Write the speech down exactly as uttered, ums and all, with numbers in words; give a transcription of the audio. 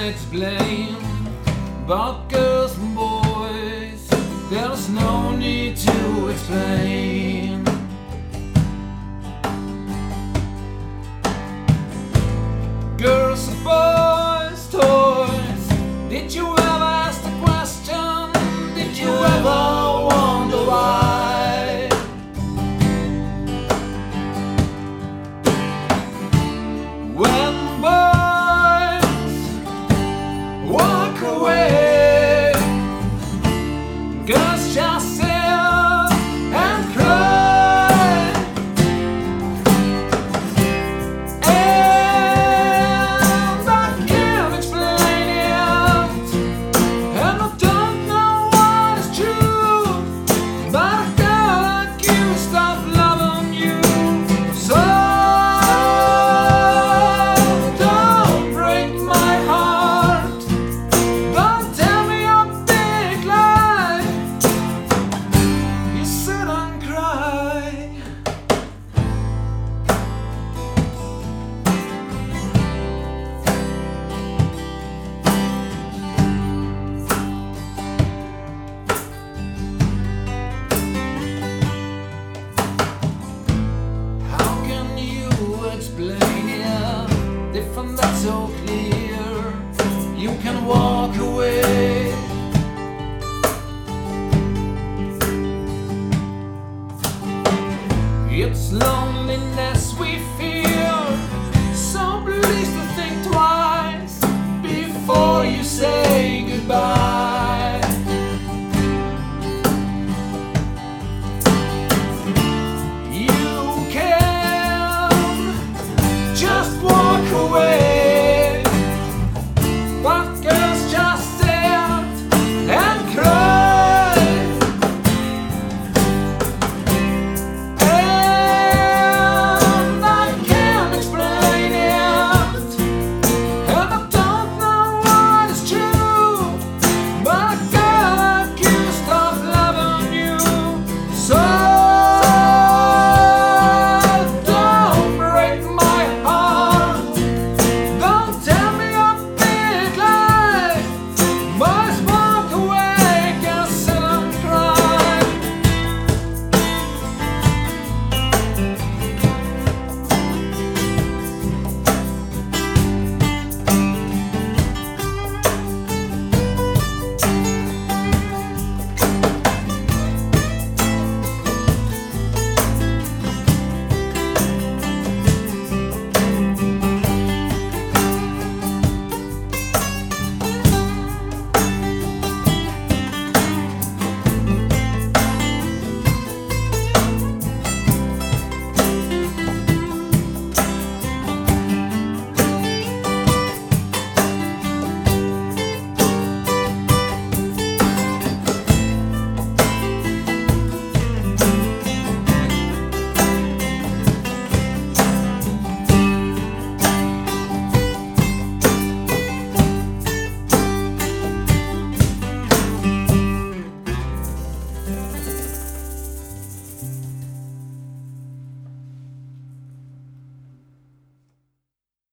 explain about girls and boys. There's no need to explain. Girls and boys, toys. Did you ever ask the question? Did you ever wonder why? When boys walk away, girls just sit and cry. And I can't explain it, and I don't know what is true, but I can't you stop loving you. So don't break my heart, don't tell me a big lie. You sit and cry. How can you explain it if I'm not so clear? You can walk away. It's loneliness